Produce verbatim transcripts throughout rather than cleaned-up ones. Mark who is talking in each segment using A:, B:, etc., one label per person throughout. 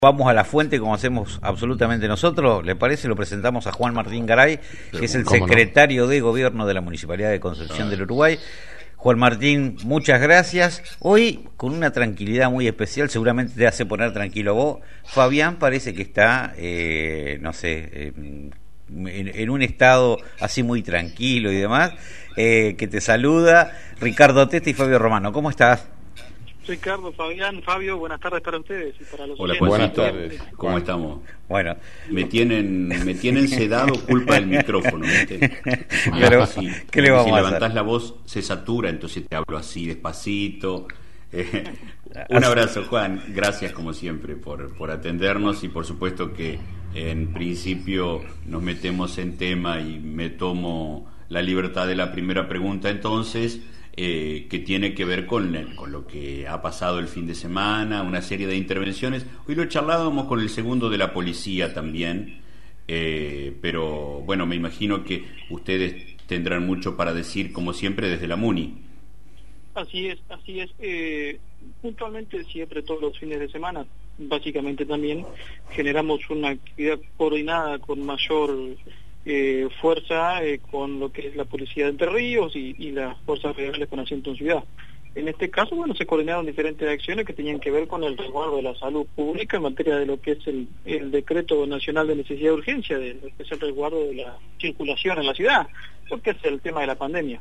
A: Vamos a la fuente como hacemos absolutamente nosotros, ¿le parece? Lo presentamos a Juan Martín Garay, que es el secretario de Gobierno de la Municipalidad de Concepción del Uruguay. Juan Martín, muchas gracias. Hoy, con una tranquilidad muy especial, seguramente te hace poner tranquilo vos. Fabián parece que está, eh, no sé, eh, en, en un estado así muy tranquilo y demás, eh, que te saluda Ricardo Testa y Fabio Romano. ¿Cómo estás?
B: Ricardo, Fabián, Fabio, buenas tardes para ustedes y para los
C: Hola,
B: oyentes.
C: buenas tardes. ¿Cómo estamos?
A: Bueno,
C: me tienen me tienen sedado culpa del micrófono, ¿viste?
A: Pero,
C: así,
A: ¿qué le vamos
C: si
A: a
C: levantás
A: hacer?
C: la voz se satura, entonces te hablo así despacito. Eh, un abrazo, Juan. Gracias como siempre por por atendernos y por supuesto que en principio nos metemos en tema y me tomo la libertad de la primera pregunta entonces. Eh, que tiene que ver con, con lo que ha pasado el fin de semana, una serie de intervenciones. Hoy lo charlábamos con el segundo de la policía también, eh, pero bueno, me imagino que ustedes tendrán mucho para decir, como siempre, desde la MUNI.
B: Así es, así es. Eh, puntualmente, siempre todos los fines de semana, básicamente también, generamos una actividad coordinada con mayor Eh, fuerza eh, con lo que es la policía de Entre Ríos y, y las fuerzas federales con asiento en ciudad. En este caso, bueno, se coordinaron diferentes acciones que tenían que ver con el resguardo de la salud pública en materia de lo que es el, el decreto nacional de necesidad de urgencia, de lo que es el resguardo de la circulación en la ciudad, lo que es el tema de la pandemia.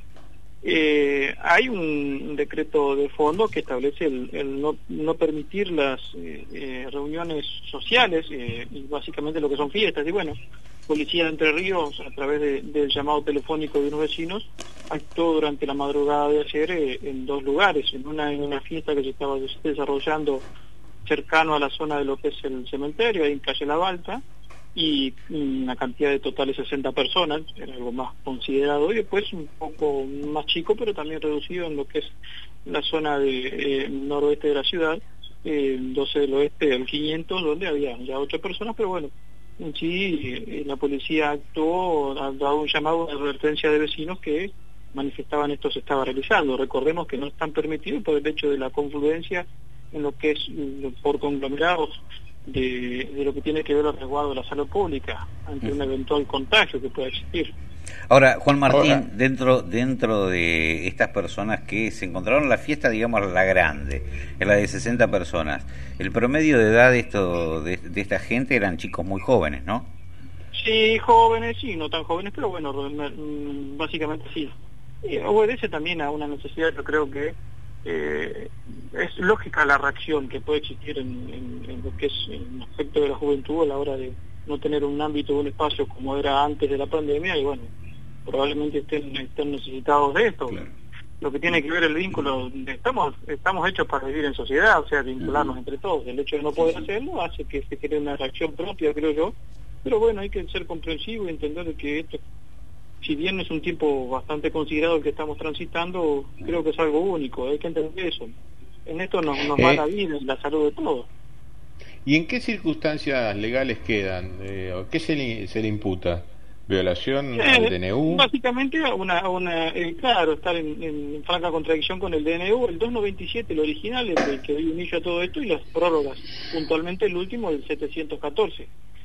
B: Eh, hay un decreto de fondo que establece el, el no, no permitir las eh, eh, reuniones sociales eh, y básicamente lo que son fiestas. Y bueno, Policía de Entre Ríos, a través de, del llamado telefónico de unos vecinos, actuó durante la madrugada de ayer eh, en dos lugares. En una en una fiesta que se estaba desarrollando cercano a la zona de lo que es el cementerio, ahí en calle La Balta, y una cantidad de totales sesenta personas, era algo más considerado, y después un poco más chico, pero también reducido en lo que es la zona de eh, noroeste de la ciudad, eh, doce del oeste al quinientos, donde había ya ocho personas, pero bueno, en sí eh, la policía actuó, ha dado un llamado, una advertencia de vecinos que manifestaban esto se estaba realizando. Recordemos que no están permitidos por el hecho de la confluencia en lo que es por conglomerados De, de lo que tiene que ver el resguardo de la salud pública ante un eventual contagio que pueda existir.
A: Ahora, Juan Martín,
C: Ahora,
A: dentro dentro de estas personas que se encontraron en la fiesta, digamos la grande, en la de sesenta personas, el promedio de edad de esto de, de esta gente eran chicos muy jóvenes, ¿no?
B: Sí, jóvenes, sí, no tan jóvenes, pero bueno, básicamente sí. Y obedece también a una necesidad, yo creo que Eh, es lógica la reacción que puede existir en, en, en lo que es el aspecto de la juventud a la hora de no tener un ámbito o un espacio como era antes de la pandemia, y bueno, probablemente estén, estén necesitados de esto. Claro. Lo que tiene que ver el vínculo, estamos estamos hechos para vivir en sociedad, o sea, vincularnos uh-huh. entre todos. El hecho de no poder hacerlo hace que se cree una reacción propia, creo yo, pero bueno, hay que ser comprensivo y entender que esto, si bien es un tiempo bastante considerado el que estamos transitando, creo que es algo único, hay que entender eso. En esto nos, nos va eh, la vida y la salud de todos.
D: ¿Y en qué circunstancias legales quedan? Eh, ¿Qué se le, se le imputa? ¿Violación eh, al D N U?
B: Básicamente, una, una, eh, claro, estar en, en franca contradicción con el D N U, el doscientos noventa y siete, el original, es el que dio inicio a todo esto, y las prórrogas, puntualmente el último, el setecientos catorce.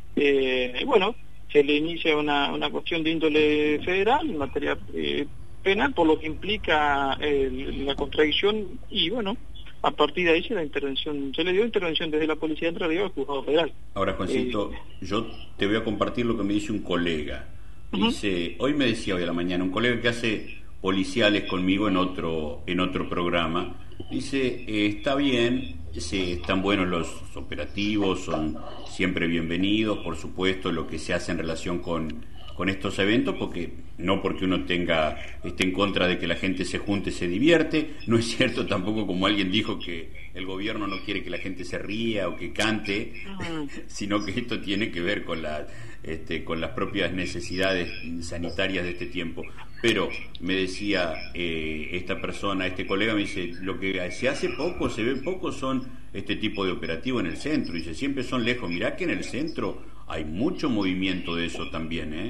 B: Eh, bueno, se le inicia una, una cuestión de índole federal en materia eh, penal, por lo que implica eh, la contradicción, y bueno, a partir de ahí se la intervención, se le dio intervención desde la Policía de Entre Ríos al Juzgado Federal.
C: Ahora, Juancito, eh, yo te voy a compartir lo que me dice un colega. Dice, uh-huh. Hoy me decía hoy a la mañana, un colega que hace policiales conmigo en otro, en otro programa, dice, eh, está bien, sí, están buenos los operativos, son siempre bienvenidos, por supuesto, lo que se hace en relación con, con estos eventos, porque no porque uno tenga esté en contra de que la gente se junte, se divierte, no es cierto tampoco como alguien dijo que el gobierno no quiere que la gente se ría o que cante, uh-huh. sino que esto tiene que ver con la, este, con las propias necesidades sanitarias de este tiempo. Pero me decía eh, esta persona, este colega, me dice, lo que se hace poco, se ve poco, son este tipo de operativo en el centro. Dice, siempre son lejos. Mirá que en el centro hay mucho movimiento de eso también, ¿eh?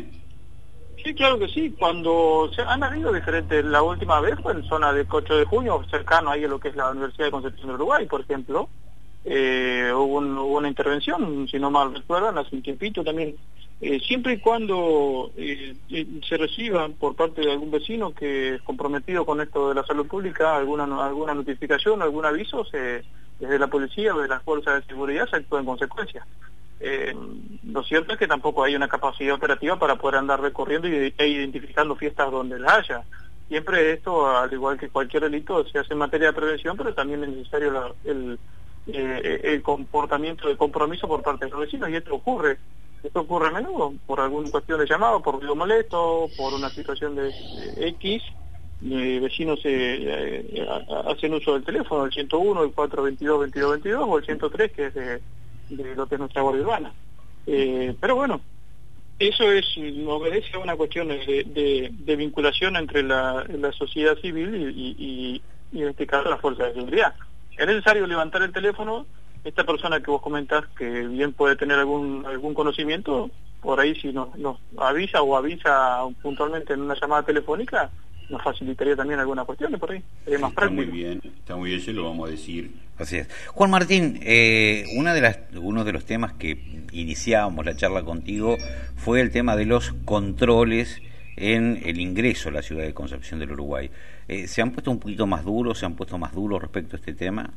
B: Sí, claro que sí. Cuando se han habido diferentes, la última vez fue en zona de ocho de junio, cercano ahí a lo que es la Universidad de Concepción del Uruguay, por ejemplo, eh, hubo, un, hubo una intervención, si no mal recuerdan, hace un tiempito también. Eh, siempre y cuando eh, eh, se reciba por parte de algún vecino que es comprometido con esto de la salud pública, alguna alguna notificación, algún aviso, se, desde la policía o de las fuerzas de seguridad se actúa en consecuencia. Eh, lo cierto es que tampoco hay una capacidad operativa para poder andar recorriendo y, e identificando fiestas donde las haya. Siempre esto, al igual que cualquier delito, se hace en materia de prevención, pero también es necesario la, el, eh, el comportamiento de compromiso por parte de los vecinos, y esto ocurre. Esto ocurre a menudo, por alguna cuestión de llamado, por ruido molesto, por una situación de, de X, eh, vecinos eh, eh, hacen uso del teléfono, el ciento uno, el cuatro veintidós veintidós veintidós o el ciento tres, que es de, de lo que es nuestra guardia urbana. Eh, pero bueno, eso es obedece a una cuestión de, de, de vinculación entre la, la sociedad civil y, y, y en este caso la fuerza de seguridad. Es necesario levantar el teléfono. Esta persona que vos comentás, que bien puede tener algún algún conocimiento, por ahí si nos, nos avisa o avisa puntualmente en una llamada telefónica, nos facilitaría también algunas cuestiones por ahí, sería más
C: está
B: práctico.
C: Muy bien, está muy bien, se lo vamos a decir.
A: Así es. Juan Martín, eh, una de las, uno de los temas que iniciábamos la charla contigo fue el tema de los controles en el ingreso a la ciudad de Concepción del Uruguay. Eh, ¿Se han puesto un poquito más duros, se han puesto más duros respecto a este tema?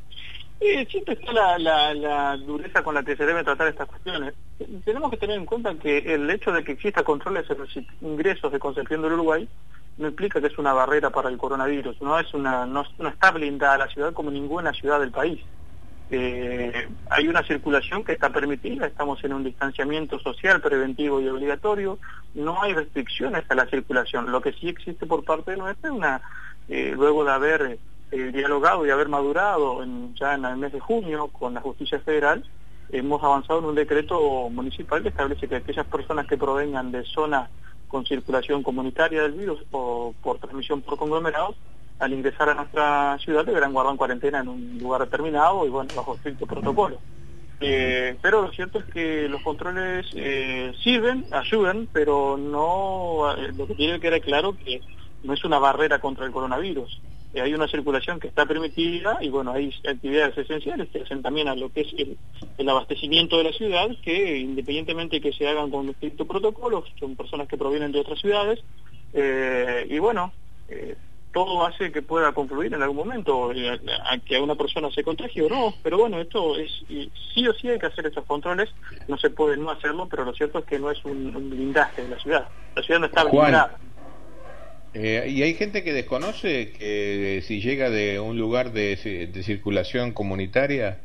B: Eh, siempre está la, la, la dureza con la que se deben tratar estas cuestiones. Tenemos que tener en cuenta que el hecho de que exista controles en los ingresos de Concepción del Uruguay no implica que es una barrera para el coronavirus, no es una no, no está blindada la ciudad como ninguna ciudad del país. Eh, hay una circulación que está permitida, estamos en un distanciamiento social preventivo y obligatorio, no hay restricciones a la circulación. Lo que sí existe por parte de nuestra es una, eh, luego de haber eh, dialogado y haber madurado en, ya en el mes de junio con la justicia federal, hemos avanzado en un decreto municipal que establece que aquellas personas que provengan de zonas con circulación comunitaria del virus o por transmisión por conglomerados, al ingresar a nuestra ciudad deberán guardar en cuarentena en un lugar determinado y bueno, bajo estricto protocolo. Eh, pero lo cierto es que los controles eh, sirven, ayudan, pero no, eh, lo que tiene que quedar claro que no es una barrera contra el coronavirus. Eh, hay una circulación que está permitida y bueno, hay actividades esenciales que hacen también a lo que es el, el abastecimiento de la ciudad, que independientemente que se hagan con estricto protocolo, son personas que provienen de otras ciudades, eh, y bueno, eh, todo hace que pueda confluir en algún momento eh, a que a una persona se contagie o no, pero bueno, esto es sí o sí hay que hacer esos controles, no se puede no hacerlo, pero lo cierto es que no es un, un blindaje de la ciudad, la ciudad no está blindada.
D: Eh, y hay gente que desconoce que si llega de un lugar de, de circulación comunitaria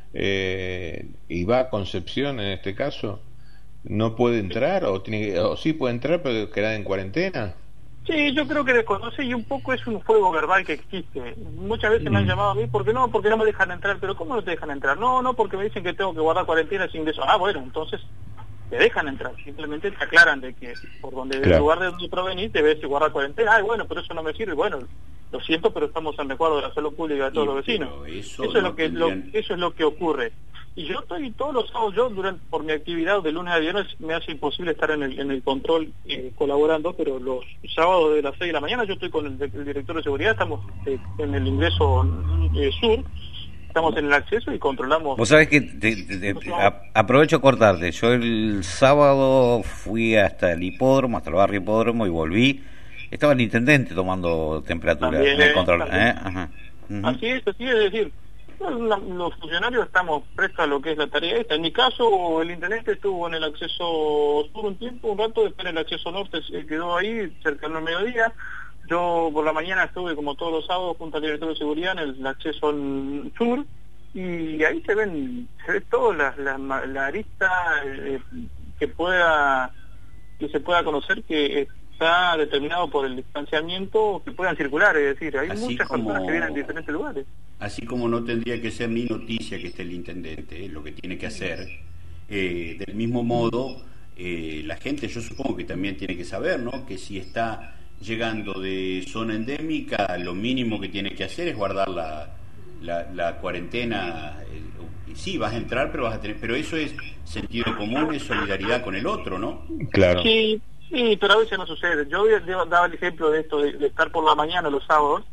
D: eh, y va a Concepción en este caso, no puede entrar o, tiene, o sí puede entrar pero queda en cuarentena.
B: Sí, yo creo que desconoce y un poco es un juego verbal que existe. Muchas veces mm. me han llamado a mí, ¿por qué no? Porque no me dejan entrar. ¿Pero cómo no te dejan entrar? No, no, porque me dicen que tengo que guardar cuarentena sin ingreso. Ah, bueno, entonces te dejan entrar. Simplemente te aclaran de que por donde claro. el lugar de donde provenís debes guardar cuarentena. Ah, bueno, pero eso no me sirve. Bueno, lo siento, pero estamos en recuerdo de la salud pública de todos y, los vecinos. Eso, eso es lo que tendrían... lo, eso es lo que ocurre. Y yo estoy todos los sábados, yo durante por mi actividad de lunes a viernes me hace imposible estar en el, en el control eh, colaborando, pero los sábados de las seis de la mañana yo estoy con el, el director de seguridad, estamos eh, en el ingreso eh, sur, estamos en el acceso y controlamos.
A: Vos sabés que te, te, te, a, aprovecho a cortarte, yo el sábado fui hasta el hipódromo, hasta el barrio hipódromo y volví, estaba el intendente tomando temperatura también, en el control. ¿Eh? Ajá. Uh-huh.
B: Así es, así es, es decir, los funcionarios estamos prestos a lo que es la tarea esta. En mi caso, el intendente estuvo en el acceso sur un tiempo, un rato, después en el acceso norte se quedó ahí, cercano al mediodía. Yo por la mañana estuve, como todos los sábados, junto al director de seguridad en el acceso sur, y ahí se ven, se ve todo, la, la, la arista eh, que pueda, que se pueda conocer que está determinado por el distanciamiento, que puedan circular, es decir, hay Así muchas como... personas que vienen de diferentes lugares.
C: Así como no tendría que ser mi noticia que esté el intendente, eh, lo que tiene que hacer, eh, del mismo modo, eh, la gente, yo supongo que también tiene que saber, ¿no?, que si está llegando de zona endémica, lo mínimo que tiene que hacer es guardar la, la, la cuarentena. Eh, sí, vas a entrar, pero vas a tener, pero eso es sentido común, es solidaridad con el otro, ¿no?
D: Claro.
B: Sí, sí, pero a veces no sucede. Yo daba el ejemplo de esto, de, de estar por la mañana los sábados,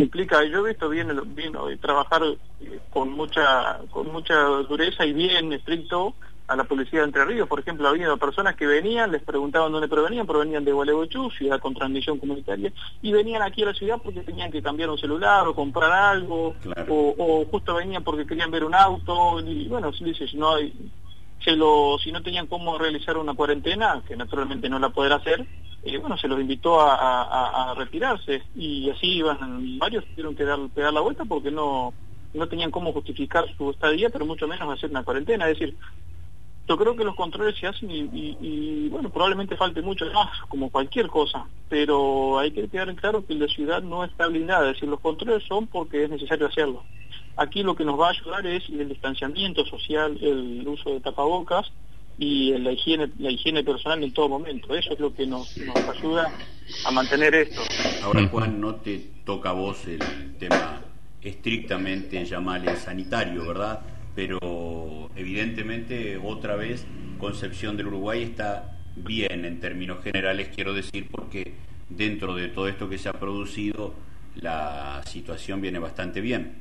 B: implica, yo he visto bien, bien trabajar con mucha con mucha dureza y bien estricto a la policía de Entre Ríos. Por ejemplo, había personas que venían, les preguntaban dónde provenían, provenían de Gualeguaychú, ciudad con transmisión comunitaria, y venían aquí a la ciudad porque tenían que cambiar un celular o comprar algo, claro. o, o justo venían porque querían ver un auto, y bueno, se dice, si no hay, se lo, si no tenían cómo realizar una cuarentena, que naturalmente no la podrá hacer, eh, bueno, se los invitó a, a, a retirarse, y así iban, varios tuvieron que dar, pegar la vuelta porque no, no tenían cómo justificar su estadía, pero mucho menos hacer una cuarentena. Es decir, yo creo que los controles se hacen y, y, y bueno, probablemente falte mucho más, como cualquier cosa, pero hay que quedar en claro que la ciudad no está blindada, es decir, los controles son porque es necesario hacerlo. Aquí lo que nos va a ayudar es el distanciamiento social, el uso de tapabocas y la higiene, la higiene personal en todo momento. Eso es lo que nos, nos ayuda a mantener esto.
C: Ahora, Juan, no te toca a vos el tema estrictamente, llamarle sanitario, ¿verdad? Pero evidentemente otra vez Concepción del Uruguay está bien en términos generales, quiero decir, porque dentro de todo esto que se ha producido la situación viene bastante bien.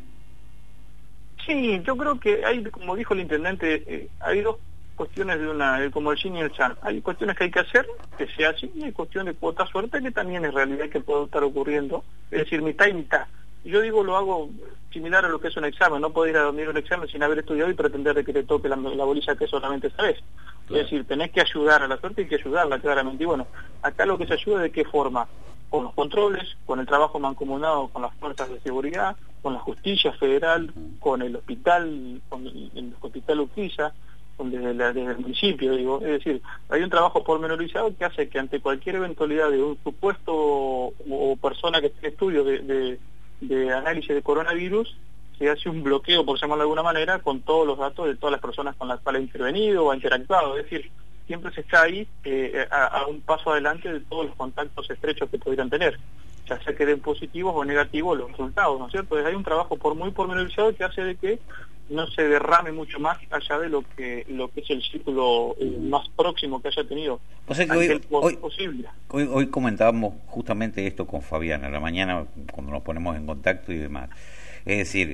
B: Sí, yo creo que hay, como dijo el intendente, eh, hay dos cuestiones de una, como el yin y el yang. Hay cuestiones que hay que hacer, que se hacen, y hay cuestiones de cuota suerte que también es realidad que puede estar ocurriendo, es decir, mitad y mitad. Yo digo, lo hago similar a lo que es un examen, no puedo ir a dormir un examen sin haber estudiado y pretender de que te toque la, la bolilla que solamente sabes. Claro. Es decir, tenés que ayudar a la suerte y que ayudarla claramente. Y bueno, acá lo que se ayuda, ¿de qué forma? Con los controles, con el trabajo mancomunado con las fuerzas de seguridad, con la justicia federal, con el hospital, con el, el hospital Urquiza, con desde, la, desde el municipio, digo. Es decir, hay un trabajo pormenorizado que hace que ante cualquier eventualidad de un supuesto o, o persona que esté en estudio de, de de análisis de coronavirus, se hace un bloqueo, por llamarlo de alguna manera, con todos los datos de todas las personas con las cuales ha intervenido o ha interactuado. Es decir, siempre se está ahí eh, a, a un paso adelante de todos los contactos estrechos que pudieran tener, ya sea que den positivos o negativos los resultados, ¿no es cierto? Entonces hay un trabajo por muy pormenorizado que hace de que no se derrame mucho más allá de lo que lo que es el círculo eh, más próximo que haya tenido.
A: O sea que hoy, hoy, posible. Hoy, hoy comentábamos justamente esto con Fabián a la mañana cuando nos ponemos en contacto y demás. Es decir,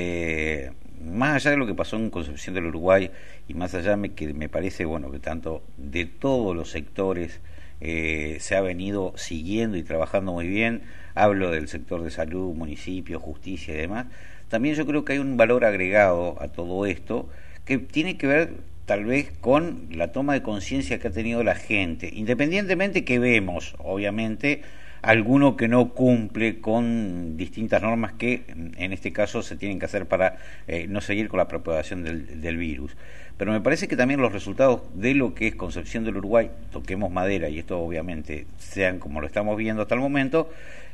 A: eh, más allá de lo que pasó en Concepción del Uruguay y más allá me, que me parece bueno que tanto de todos los sectores eh, se ha venido siguiendo y trabajando muy bien, hablo del sector de salud, municipio, justicia y demás. También yo creo que hay un valor agregado a todo esto que tiene que ver tal vez con la toma de conciencia que ha tenido la gente, independientemente que vemos, obviamente, alguno que no cumple con distintas normas que en este caso se tienen que hacer para eh, no seguir con la propagación del, del virus. Pero me parece que también los resultados de lo que es Concepción del Uruguay, toquemos madera, y esto obviamente sean como lo estamos viendo hasta el momento,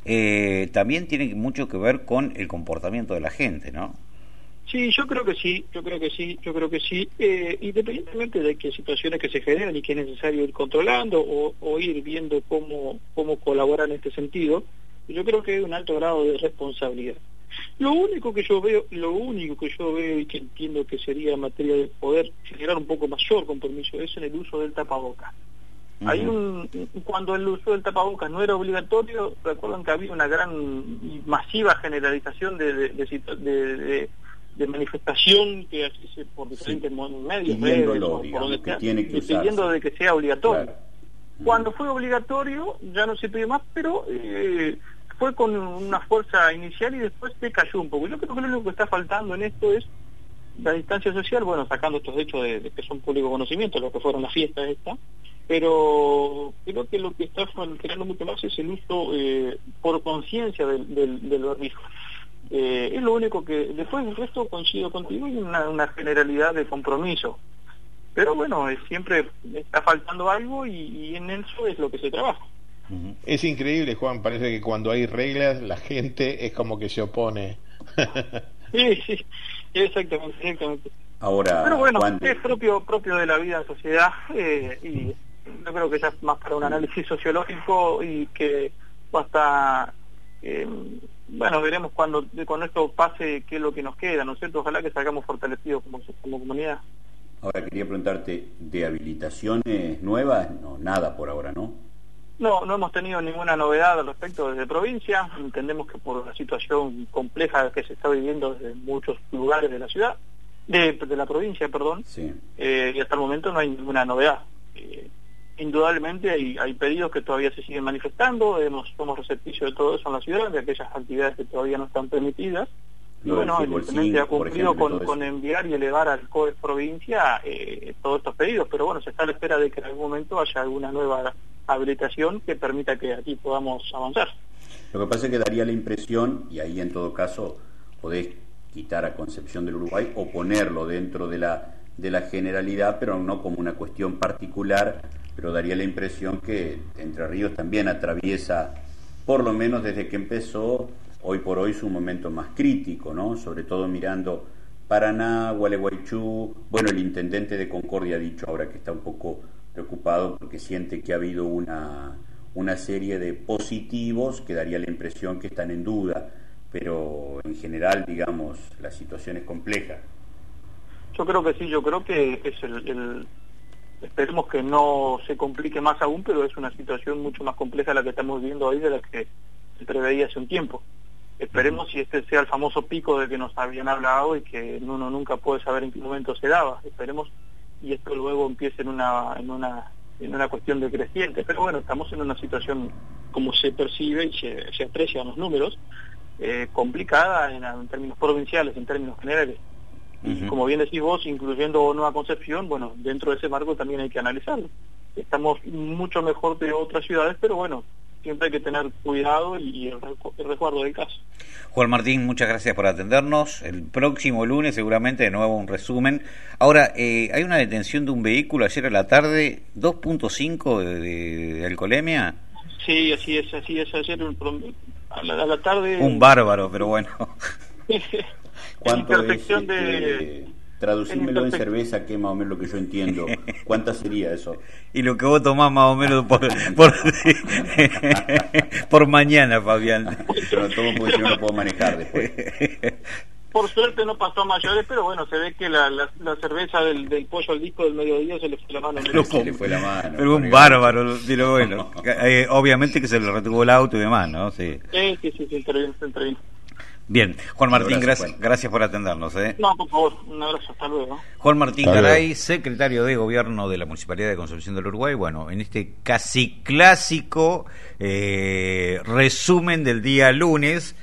A: eh, también tienen mucho que ver con el comportamiento de la gente, ¿no?
B: Sí, yo creo que sí, yo creo que sí, yo creo que sí, eh, independientemente de qué situaciones que se generan y que es necesario ir controlando o, o ir viendo cómo, cómo colaborar en este sentido, yo creo que hay un alto grado de responsabilidad. Lo único que yo veo, lo único que yo veo y que entiendo que sería en materia de poder generar un poco mayor compromiso es en el uso del tapabocas. Uh-huh. Hay un, cuando el uso del tapabocas no era obligatorio, recuerdan que había una gran y masiva generalización de, de, de, de, de de manifestación que hace por diferentes sí. medios, redes, por, por donde sea, pidiendo de que sea obligatorio. Claro. Cuando fue obligatorio ya no se pidió más, pero eh, fue con una fuerza inicial y después se cayó un poco. Yo creo que lo único que está faltando en esto es la distancia social, bueno, sacando estos hechos de, de que son público conocimiento, lo que fueron las fiestas esta, pero creo que lo que está generando mucho más es el uso eh, por conciencia del, del, del barbijo. Eh, es lo único que, después del resto coincido contigo, y una, una generalidad de compromiso, pero bueno, es, siempre está faltando algo y, y en eso es lo que se trabaja.
D: Es increíble, Juan, parece que cuando hay reglas la gente es como que se opone.
B: Sí, sí, exactamente, exactamente.
C: Ahora,
B: pero bueno,
C: ¿cuándo?
B: Es propio propio de la vida en sociedad eh, y yo creo que ya es más para un análisis sociológico y que hasta eh, bueno, veremos cuando cuando esto pase qué es lo que nos queda, ¿no es cierto? Ojalá que salgamos fortalecidos como, como comunidad.
C: Ahora quería preguntarte, ¿de habilitaciones nuevas? No, nada por ahora, ¿no?
B: No, no hemos tenido ninguna novedad al respecto desde provincia. Entendemos que por la situación compleja que se está viviendo desde muchos lugares de la ciudad, de, de la provincia, perdón,
C: sí.
B: eh, y hasta el momento no hay ninguna novedad. Eh, indudablemente hay, hay pedidos que todavía se siguen manifestando, hemos, somos receptivos de todo eso en la ciudad, de aquellas actividades que todavía no están permitidas. Y bueno, evidentemente ha cumplido ejemplo, con, con enviar y elevar al C O E provincia eh, todos estos pedidos, pero bueno, se está a la espera de que en algún momento haya alguna nueva habilitación que permita que aquí podamos avanzar.
C: Lo que pasa es que daría la impresión, y ahí en todo caso podés quitar a Concepción del Uruguay o ponerlo dentro de la, de la generalidad, pero no como una cuestión particular, pero daría la impresión que Entre Ríos también atraviesa, por lo menos desde que empezó, hoy por hoy su momento más crítico, ¿no? Sobre todo mirando Paraná, Gualeguaychú. Bueno, el intendente de Concordia ha dicho ahora que está un poco preocupado porque siente que ha habido una, una serie de positivos que daría la impresión que están en duda, pero en general, digamos, la situación es compleja.
B: Yo creo que sí, yo creo que es el, el... esperemos que no se complique más aún, pero es una situación mucho más compleja la que estamos viviendo hoy de la que se preveía hace un tiempo. Esperemos si este sea el famoso pico de que nos habían hablado y que uno nunca puede saber en qué momento se daba. Esperemos y esto luego empiece en una en una en una cuestión decreciente. Pero bueno, estamos en una situación, como se percibe y se, se aprecia en los números, eh, complicada en, en términos provinciales, en términos generales. Y uh-huh. como bien decís vos, incluyendo Nueva Concepción, bueno, dentro de ese marco también hay que analizarlo. Estamos mucho mejor que otras ciudades, pero bueno, siempre hay que tener cuidado y el, el resguardo del caso.
A: Juan Martín, muchas gracias por atendernos. El próximo lunes seguramente de nuevo un resumen. Ahora, eh, hay una detención de un vehículo ayer a la tarde, dos punto cinco de, de, de alcoholemia.
B: Sí, así es, así es. Ayer a la, a la tarde...
A: Un bárbaro, pero bueno.
C: ¿Cuánto es, este, de... traducímelo en, en cerveza, que es más o menos lo que yo entiendo? ¿Cuánta sería eso?
A: Y lo que vos tomás más o menos por por, por mañana, Fabián.
C: Yo no tomo porque si no, no puedo manejar después.
B: Por suerte no pasó a mayores, pero bueno, se ve que la, la, la cerveza del, del pollo al disco del mediodía se le fue la mano.
C: Pero se le fue la mano.
A: Pero un bárbaro, pero bueno. eh, obviamente que se le retuvo el auto y demás, ¿no?
B: Sí, sí, sí, sí, se intervino, se intervino.
A: Bien, Juan Martín, gracias, gracias por atendernos. ¿eh?
B: No, por favor, un abrazo, hasta luego.
A: Juan Martín Garay, secretario de Gobierno de la Municipalidad de Concepción del Uruguay, bueno, en este casi clásico eh, resumen del día lunes.